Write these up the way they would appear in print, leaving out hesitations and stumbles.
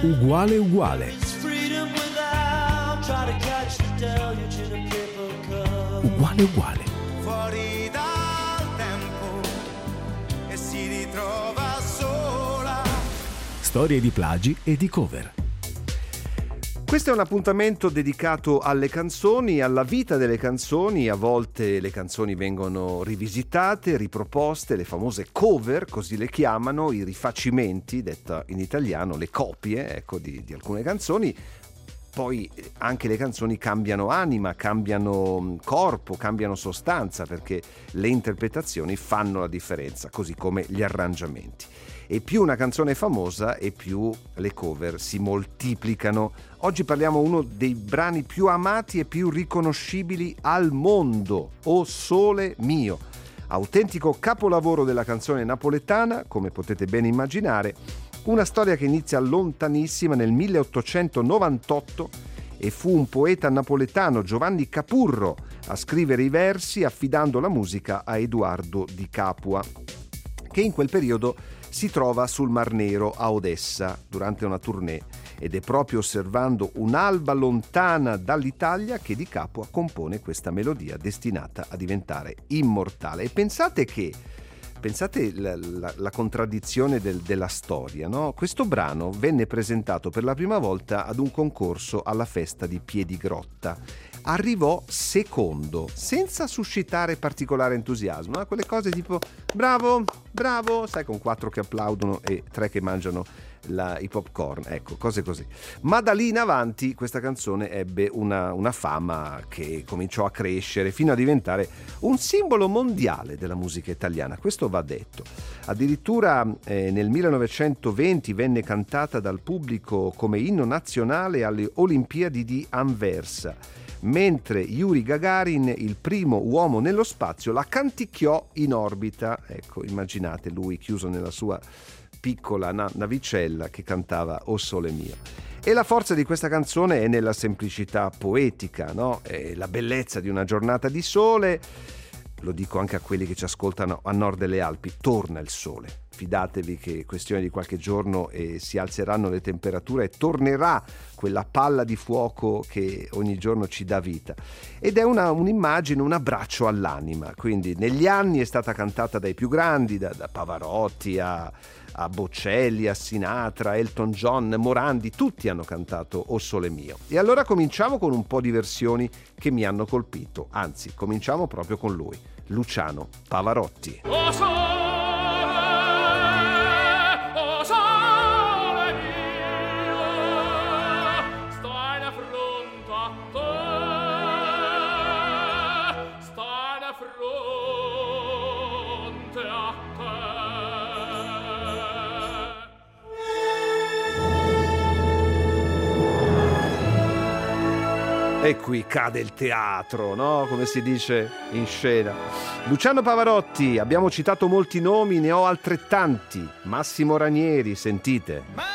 Uguale uguale. Uguale uguale. Fuori dal tempo e si ritrova sola. Storie di plagi e di cover. Questo è un appuntamento dedicato alle canzoni, alla vita delle canzoni. A volte le canzoni vengono rivisitate, riproposte, le famose cover, così le chiamano, i rifacimenti, detta in italiano, le copie, ecco, di alcune canzoni. Poi anche le canzoni cambiano anima, cambiano corpo, cambiano sostanza, perché le interpretazioni fanno la differenza, così come gli arrangiamenti. E più una canzone è famosa e più le cover si moltiplicano. Oggi parliamo uno dei brani più amati e più riconoscibili al mondo, O Sole Mio. Autentico capolavoro della canzone napoletana, come potete ben immaginare, una storia che inizia lontanissima nel 1898 e fu un poeta napoletano, Giovanni Capurro, a scrivere i versi affidando la musica a Edoardo di Capua, che in quel periodo si trova sul Mar Nero a Odessa durante una tournée, ed è proprio osservando un'alba lontana dall'Italia che Di Capua compone questa melodia destinata a diventare immortale. E pensate la contraddizione della storia, no? Questo brano venne presentato per la prima volta ad un concorso alla festa di Piedigrotta. Arrivò secondo, senza suscitare particolare entusiasmo, no? Quelle cose tipo bravo, bravo, sai, con 4 che applaudono e 3 che mangiano i popcorn, ecco, cose così. Ma da lì in avanti questa canzone ebbe una fama che cominciò a crescere fino a diventare un simbolo mondiale della musica italiana, questo va detto. Addirittura nel 1920 venne cantata dal pubblico come inno nazionale alle Olimpiadi di Anversa, mentre Yuri Gagarin, il primo uomo nello spazio, la canticchiò in orbita. Ecco, immaginate lui chiuso nella sua piccola navicella che cantava O Sole Mio. E la forza di questa canzone è nella semplicità poetica, no? È la bellezza di una giornata di sole. Lo dico anche a quelli che ci ascoltano a nord delle Alpi: torna il sole. Fidatevi che è questione di qualche giorno e si alzeranno le temperature e tornerà quella palla di fuoco che ogni giorno ci dà vita. Ed è un'immagine, un abbraccio all'anima. Quindi negli anni è stata cantata dai più grandi, da Pavarotti a Bocelli, a Sinatra, Elton John, Morandi, tutti hanno cantato O Sole Mio. E allora cominciamo con un po' di versioni che mi hanno colpito, anzi cominciamo proprio con lui, Luciano Pavarotti. O sole, o sole mio, stai di fronte a te, stai di fronte a te. E qui cade il teatro, no? Come si dice in scena. Luciano Pavarotti, abbiamo citato molti nomi, ne ho altrettanti. Massimo Ranieri, sentite.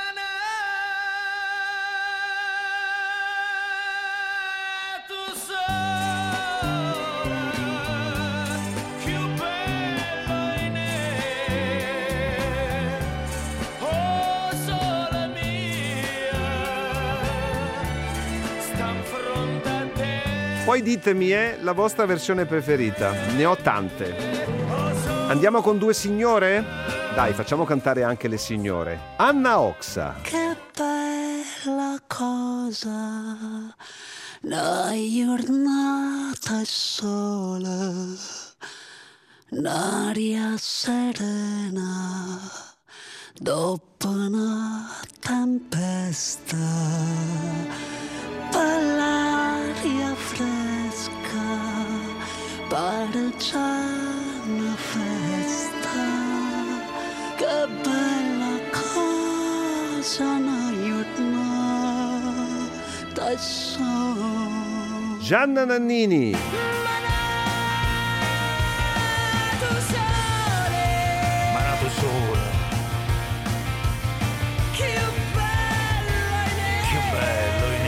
Poi ditemi la vostra versione preferita, ne ho tante. Andiamo con 2 signore? Dai, facciamo cantare anche le signore. Anna Oxa. Che bella cosa, la giornata è sola, l'aria serena, dopo una tempesta, per l'aria fresca, pare già una festa. Che bella cosa, una giornata è sola. Gianna Nannini. Manato sole, che bello in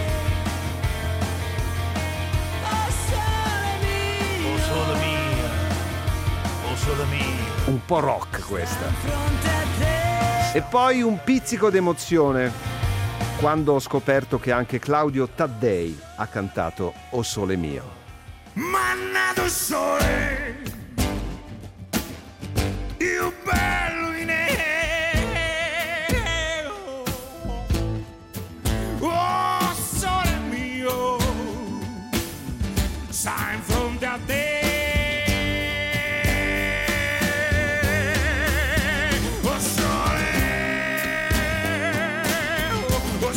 o sole mia, o sole mia. Un po' rock questa. E poi un pizzico d'emozione quando ho scoperto che anche Claudio Taddei ha cantato O Sole Mio. Mannato sole, io bello in nero, oh sole mio, sta in fronte a te. Oh sole, oh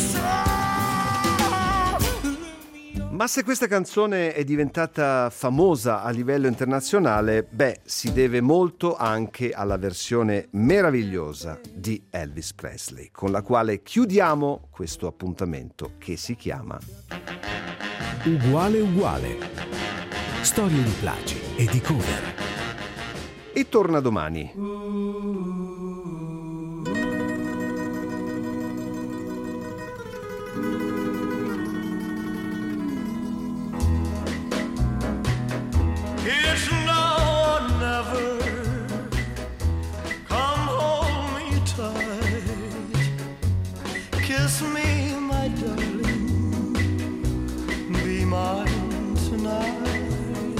sole mio. Ma se questa canzone è diventata famosa a livello internazionale, si deve molto anche alla versione meravigliosa di Elvis Presley, con la quale chiudiamo questo appuntamento che si chiama Uguale uguale. Storie di plagi e di cover. E torna domani. It's now or never. Come hold me tight. Kiss me, my darling. Be mine tonight.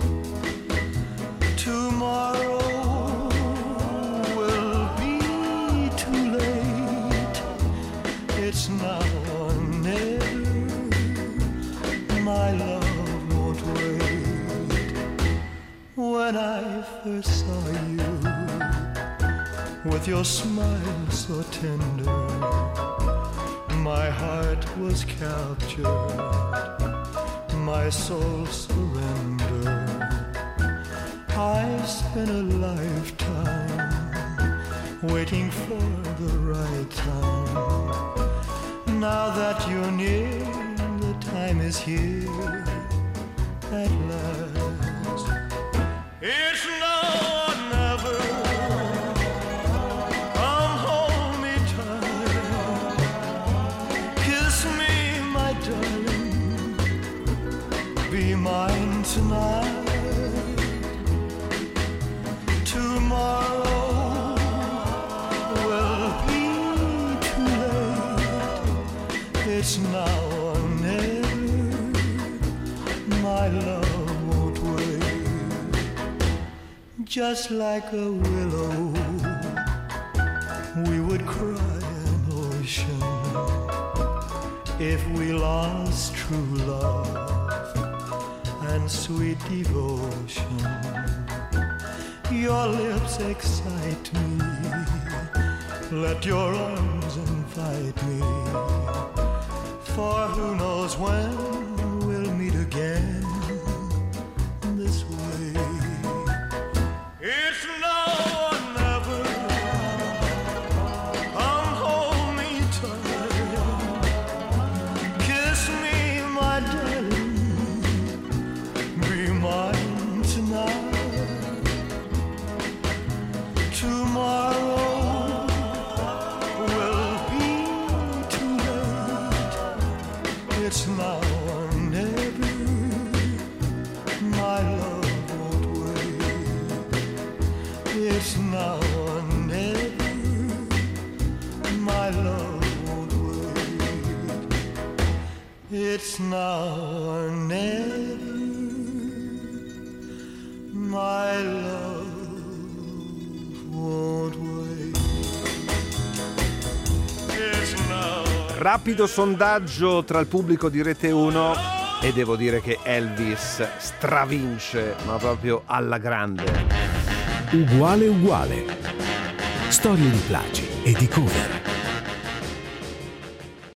Tomorrow will be too late. It's now or never. My love won't wait. When I first saw you, with your smile so tender, my heart was captured, my soul surrendered. I spent a lifetime waiting for the right time. Now that you're near, the time is here at last. It's now or never. Come hold me tight. Kiss me, my darling. Be mine tonight. Tomorrow will be too late. It's now or never. My love won't wait. Just like a willow, we would cry an ocean if we lost true love and sweet devotion. Your lips excite me, let your arms invite me, for who knows when we'll meet again this way. It's now or never. Come hold me tight. Kiss me, my darling. Be mine tonight. Tomorrow will be too late. It's now or never. My love won't wait. It's now or never. My love won't wait. It's now or never. My love won't wait. It's now. Rapido sondaggio tra il pubblico di Rete 1 e devo dire che Elvis stravince, ma proprio alla grande. Uguale uguale. Storie di plagi e di cover.